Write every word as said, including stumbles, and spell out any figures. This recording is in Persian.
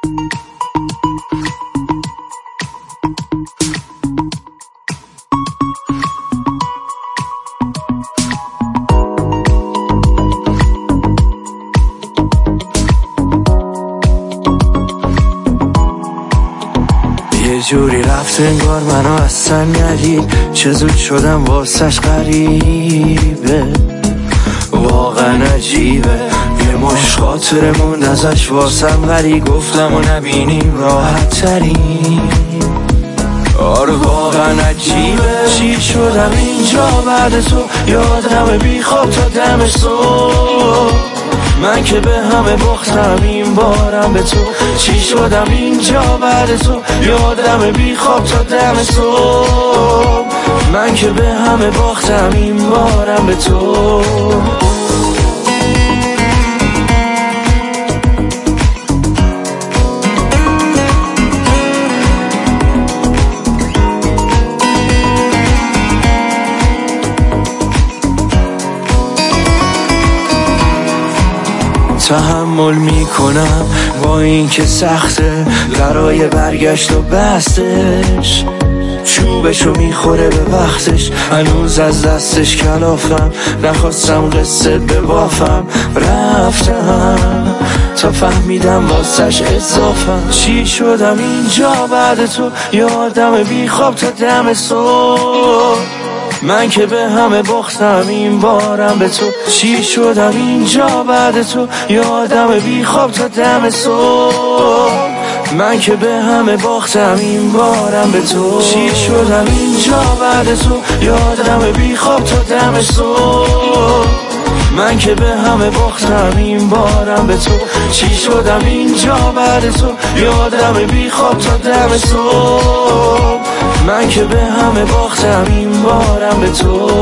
یه جوری رفت انگار منو اصلا ندید، چه زود شدم واسش غریبه، واقعا عجیبه. یه مش خاطره موند ازش واسم ولی گفتم و نبینیم راحت ترین. آره واقعا عجیبه چی شدم اینجا بعد تو، یادم بی خواب تا دم صبح. من که به همه باختم این بارم به تو، چی شدم اینجا بعد تو، یادم بی خواب تا دم صبح. من که به همه باختم این بارم به تو. تحمل میکنم با این که سخته، برای برگشت و بستش چوبشو میخوره به وقتش. هنوز از دستش کلافم، نخواستم قصه ببافم، رفتم تا فهمیدم واسش اضافم. چی شدم اینجا بعد تو، یادم بی خواب تا دم صبح. من که به همه باختم این بارم به تو، چی شدم اینجا بعد تو، یادم بی خواب تا دم صبح. من که به همه باختم این بارم به تو، چی شدم اینجا بعد تو، یادم بی خواب تا دم صبح. من که به همه باختم این بارم به تو، چی شدم اینجا بعد تو، یادم بی خواب تا دم صبح. من که به همه باختم این بارم به تو.